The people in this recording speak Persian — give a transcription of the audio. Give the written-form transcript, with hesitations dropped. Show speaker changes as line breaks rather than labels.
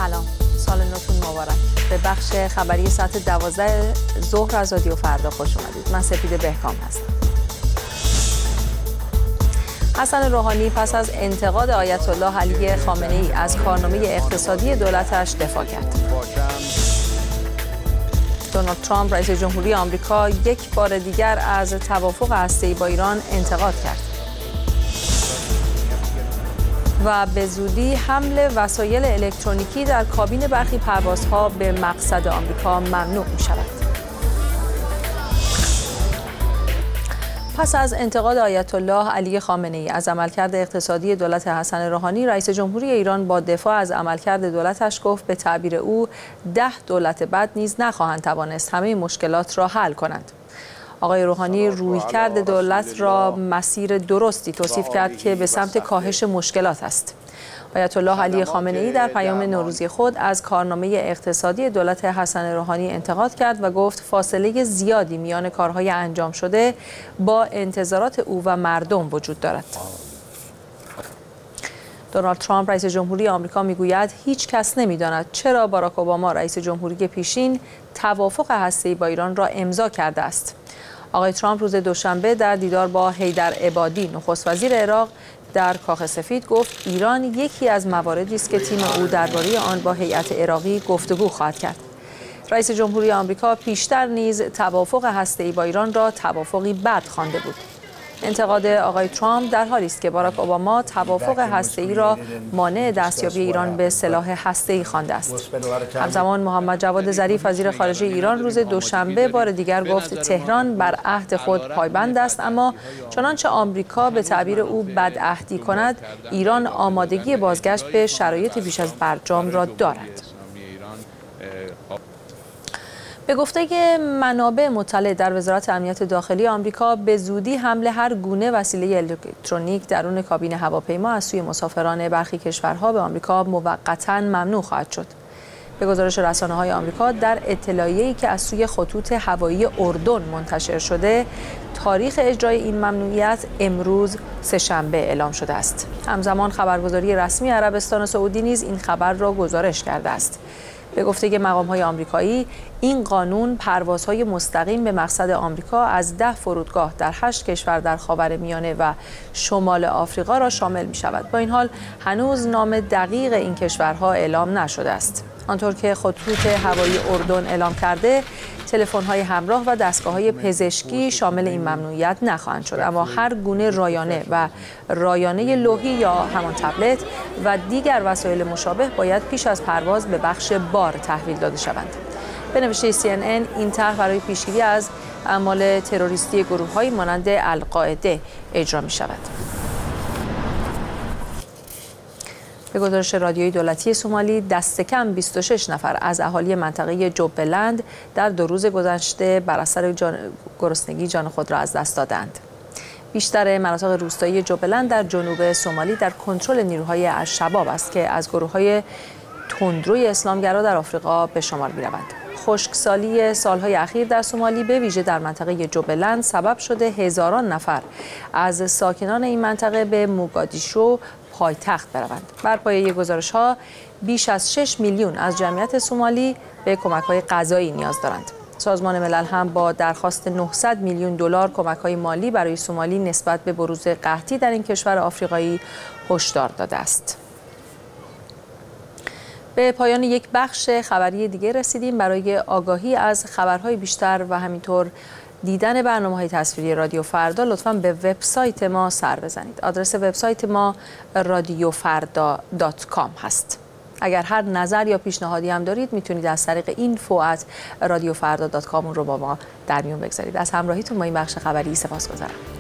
سلام، سال نوتون مبارک. به بخش خبری ساعت 12 ظهر از رادیو فردا خوش اومدید. من سپیده بهکام هستم. حسن روحانی پس از انتقاد آیت الله علی خامنه‌ای از کارنامه اقتصادی دولتش دفاع کرد. دونالد ترامپ رئیس جمهوری آمریکا یک بار دیگر از توافق هسته‌ای با ایران انتقاد کرد و به زودی حمل وسایل الکترونیکی در کابین برخی پروازها به مقصد آمریکا ممنوع می شود. پس از انتقاد آیت الله علی خامنه‌ای از عملکرد اقتصادی دولت حسن روحانی، رئیس جمهوری ایران با دفاع از عملکرد دولتش گفت به تعبیر او 10 دولت بعد نیز نخواهند توانست همه مشکلات را حل کنند. آقای روحانی رویکرد دولت را مسیر درستی توصیف کرد که به سمت کاهش مشکلات است. آیت الله علی خامنه‌ای در پیام نوروزی خود از کارنامه اقتصادی دولت حسن روحانی انتقاد کرد و گفت فاصله زیادی میان کارهای انجام شده با انتظارات او و مردم وجود دارد. دونالد ترامپ رئیس جمهوری آمریکا میگوید هیچ کس نمیداند چرا باراک اوباما رئیس جمهوری پیشین توافق هسته‌ای با ایران را امضا کرده است. آقای ترامپ روز دوشنبه در دیدار با حیدر عبادی نخست وزیر عراق در کاخ سفید گفت ایران یکی از مواردی است که تیم او درباره آن با هیئت عراقی گفتگو خواهد کرد. رئیس جمهوری آمریکا پیشتر نیز توافق هسته‌ای با ایران را توافقی بد خوانده بود. انتقاد آقای ترامپ در حالی است که باراک اوباما توافق هسته‌ای را مانع دستیابی ایران به سلاح هسته‌ای خوانده است. همزمان محمد جواد ظریف وزیر خارجه ایران روز دوشنبه بار دیگر گفت تهران بر عهد خود پایبند است، اما چنانچه آمریکا به تعبیر او بدعهدی کند، ایران آمادگی بازگشت به شرایط پیش از برجام را دارد. به گفته منابع مطلع در وزارت امنیت داخلی آمریکا، به زودی حمل هر گونه وسیله الکترونیک درون کابین هواپیما از سوی مسافران برخی کشورها به آمریکا موقتا ممنوع خواهد شد. به گزارش رسانه‌های آمریکا در اطلاعیه‌ای که از سوی خطوط هوایی اردن منتشر شده، تاریخ اجرای این ممنوعیت امروز سه‌شنبه اعلام شده است. همزمان خبرگزاری رسمی عربستان سعودی نیز این خبر را گزارش کرده است. به گفته مقام‌های آمریکایی، این قانون پروازهای مستقیم به مقصد آمریکا از 10 فرودگاه در 8 کشور در خاورمیانه و شمال آفریقا را شامل می‌شود. با این حال هنوز نام دقیق این کشورها اعلام نشده است. آنطور که خطوط هوایی اردن اعلام کرده، تلفن‌های همراه و دستگاه‌های پزشکی شامل این ممنوعیت نخواهند شد، اما هر گونه رایانه و رایانه لوحی یا همان تبلت و دیگر وسایل مشابه باید پیش از پرواز به بخش بار تحویل داده شوند. به نوشته CNN، این طرح برای پیشگیری از اعمال تروریستی گروه‌های مانند القاعده اجرا می‌شود. به گزارش رادیویی دولتی سومالی، دست کم 26 نفر از اهالی منطقه جوبلند در 2 روز گذشته بر اثر گرسنگی جان خود را از دست دادند. بیشتر مناطق روستایی جوبلند در جنوب سومالی در کنترل نیروهای الشباب است که از گروه‌های تندروی اسلامگرا در آفریقا به شمار می‌روند. خشکسالی سالهای اخیر در سومالی به ویژه در منطقه جوبلند سبب شده هزاران نفر از ساکنان این منطقه به موگادیشو پایتخت بروند. بر پایه گزارش‌ها بیش از 6 میلیون از جمعیت سومالی به کمک‌های غذایی نیاز دارند. سازمان ملل هم با درخواست 900 میلیون دلار کمک‌های مالی برای سومالی نسبت به بروز قحطی در این کشور آفریقایی هشدار داده است. به پایان یک بخش خبری دیگه رسیدیم. برای آگاهی از خبرهای بیشتر و همینطور دیدن برنامه‌های تصویری رادیو فردا لطفاً به وبسایت ما سر بزنید. آدرس وبسایت ما radiofarda.com هست. اگر هر نظر یا پیشنهادی هم دارید میتونید از طریق info@radiofarda.com رو با ما در میون بگذارید. از همراهیتون با این بخش خبری سپاسگزارم.